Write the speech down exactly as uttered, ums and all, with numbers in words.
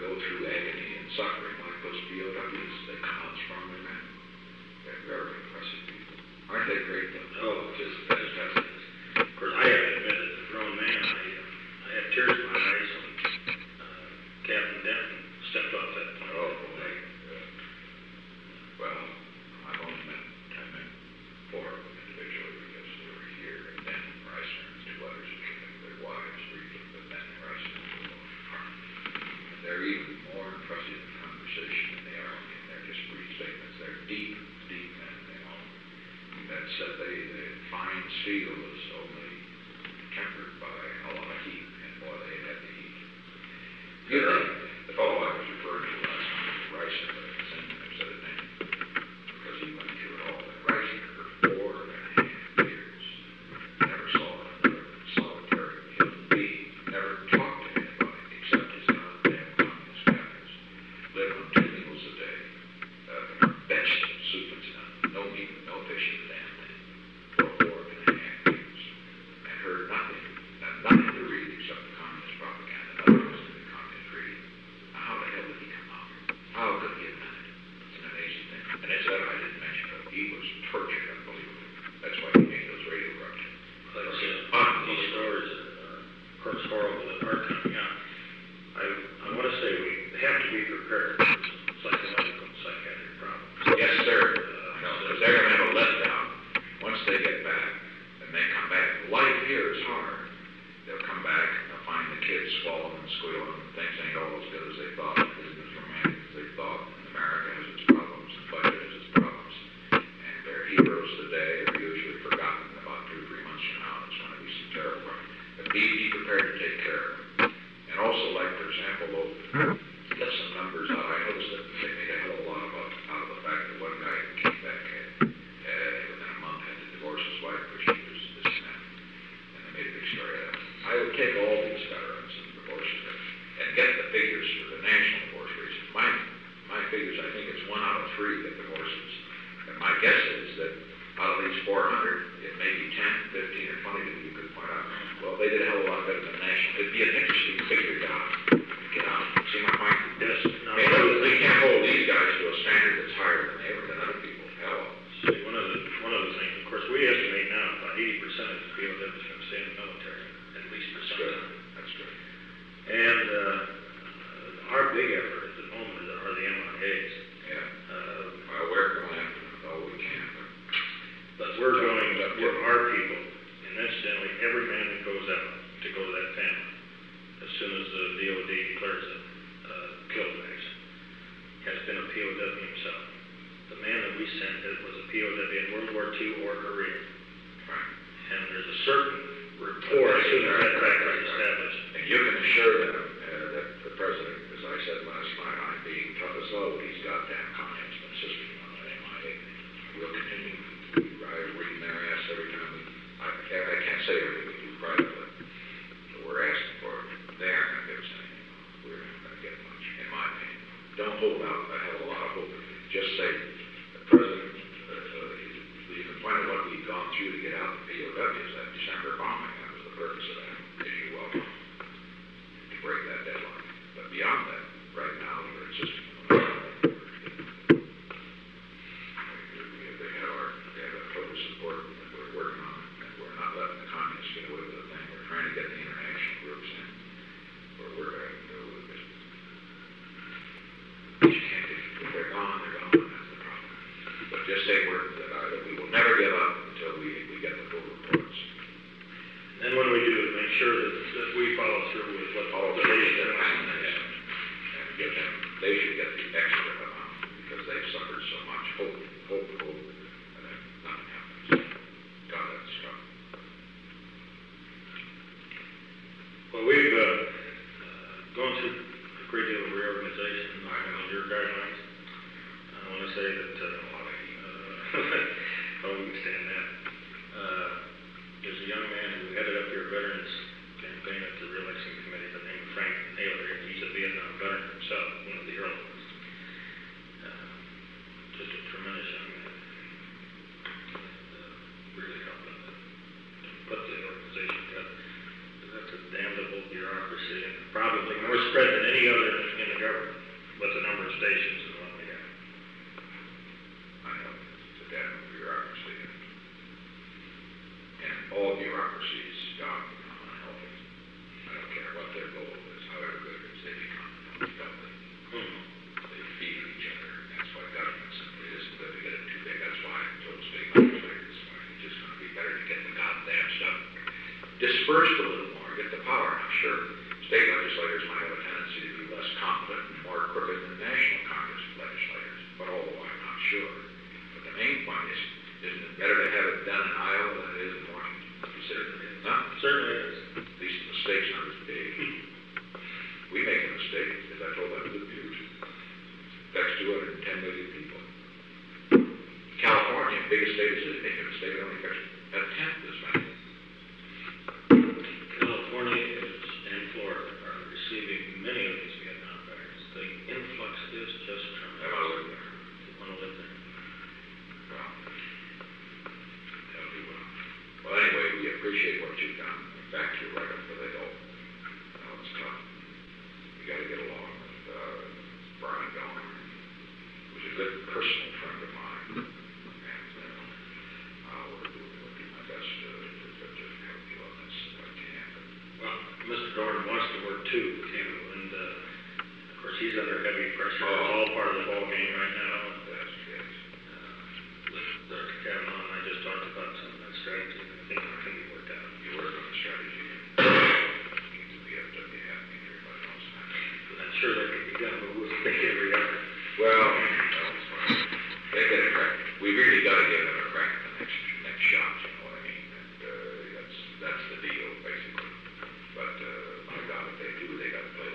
go through agony and suffering like those P O Ws. They come out stronger men. They're very impressive people. Aren't they great, though? Oh, just fantastic. Of course, I have to admit, as a grown man, I, uh, I had tears in my eyes when uh, Captain Denton stepped off that plane. Oh, boy. Yeah. Well, I've only met, I met four of them individually because they were here, and Denton Reisner and two others, which I think their wives briefly, but Denton Reisner was the most prominent. And they're even more impressive in conversation than they are in their just brief statements. They're deep, deep men, you know. That said, they, the fine steel is only tempered by a lot of heat, and boy, they had the heat. You know, the fellow I was referring to last time was Reisner, but it's the same thing I said his name, because he went through it all. But Reisner, for four and a half years, never saw another solitary human being, never talked to anybody except his goddamn communist captors. Lived on two meals a day, uh, vegetables, soup and stuff, no meat, no fish in the damn thing, for four and a half years, and heard nothing, uh, nothing to read except the communist propaganda, nothing was to the communist reading. Now, how the hell did he come out? How could he have done it? It's an amazing thing. And as that I didn't mention, but he was tortured unbelievably. That's why he made those radio eruptions. Like I said, these stories are, uh, of course, horrible that are coming out. I, I want to say we have to be prepared for some psychological and psychiatric problems. Yes, sir. Uh, No, because they're going to have a letdown once they get back, and they come back. Life here is hard. They'll come back and they'll find the kids squalling and squealing, and things ain't all as good as they thought. It isn't as romantic as they thought. And America has its problems, and budget has its problems. And their heroes today are usually forgotten about two or three months from now. It's going to be some terrible work. But be, be prepared to take care of them. And also, like, for example, they'll get some numbers out. I noticed that they made a hell of a lot about, out of the fact that one guy came back and uh, within a month had to divorce his wife because she was this and that. And they made a big story of that. I would take all these veterans and divorces and get the figures for the national divorce rates. My, my figures, I think it's one out of three that divorces. And my guess is that out of these four hundred, it may be ten, fifteen, or twenty that you could point out. Well, they did a hell of a lot better than the national. It'd be an interesting figure to get out. See my point? Yes. No, Hey, we can't hold these guys to a standard that's higher than they ever than other people. Hell. See, one of the one of the things, of course, we estimate now about eighty percent of the P O Ws are going to stay in the military, at least for That's some good. time. That's good. And uh, our big effort at the moment are the M I As. Yeah. Uh, Well, we're going after them all we can. but we're going with our people, and incidentally, every man that goes out to go to that family, as soon as the D O D declares it uh, killed Mason, has been a P O W himself. The man that we sent it was a P O W in World War Two or Korea. Right. And there's a certain rapport as soon as that fact is established. And you can assure them uh, that the president, as I said last night, I'm being tough as low, he's got damn communist insisting on that M I A. We'll continue to ride reading their ass every time we, I, I can't say everything we do privately, but we're asking for it. They aren't going to give us anything. We're not going to get much, in my opinion. Don't hold out a hell of a lot of hope. Just say, the president, uh, uh, you can find out what we've gone through to get out the P O Ws, that December bombing, that was the purpose of that, as you well know, to break that deadline. But beyond that, right now, we're insisting on the they have our, they have our total support, and we're working on it, and we're not letting the communists get away with the thing. We're trying to get the international groups in, where we're going to go with it. But you can't, if they're gone, they're gone, that's the problem. But just say we're, that, uh, that we will never give up until we, we get the full reports. And what do we do to make sure that, that we follow through with what All the the nation that wants? and, and give them, they should get the extra amount because they've suffered so much. Hope, hope, hope, and then nothing happens. God, that's tough. Well, we've uh, uh, gone through a great deal of reorganization on your guidelines. I want to say that, uh, uh, oh, we can stand that. Uh, there's a young man who headed up your veterans campaign at the re-election committee, the name of Frank Naylor, and he's a Vietnam veteran himself, one of the early ones. Uh, just a tremendous young man. And, uh, really helped them to put the organization together. That's a damnable bureaucracy, and probably more spread than any other in the county government, with the number of stations and what we have. I know, it's a damn bureaucracy. And all bureaucracy is dumb, unhealthy. I don't care what their goal is, however good it is, they become unhealthy. Mm-hmm. They feed each other, and that's why government simply isn't going to get it too big. That's why I told state legislators, it's just going to be better to get the goddamn stuff dispersed a little more, get the power. I'm sure state legislators might have a tendency to be less confident and more crooked than national Congress legislators, but although I'm not sure. But the main point is, isn't it better to have it done in Iowa than it is in Washington? You certainly is. Huh? Certainly is. At least the mistake's not as big. We make a mistake, as I told them to the Butte. Affects two hundred ten million people. California, biggest state is it, make a mistake, it only affects a tenth as many. California is, and Florida are receiving many of these Vietnam veterans. The influx is just tremendous. I want to live there. You want to live there? Well, that'll do well. Well, anyway, we appreciate what you've done. In fact, you're right up for the hill. Now, it's tough. We got to get along with uh, Brian Donner, who's a good personal friend of mine. And uh, I'll do, I'll do my best to, to, to help you on this if I can. Well, Mister Dorn wants to work too with you, and uh, of course he's under heavy pressure. Oh. It's all part of the ball game right now. Yes, yes. Uh, with Doctor Kavanaugh and I just talked about some of that strategy, and I think it can be worked out. You work on the strategy. You do the F W happening, everybody knows that. I'm sure that can be done, but we'll make every effort. Well, that's fine. They get a crack. We really got to give them a crack at the next next shot. You know what I mean? And uh, that's that's the deal, basically. But uh, my God, if they do, they got to play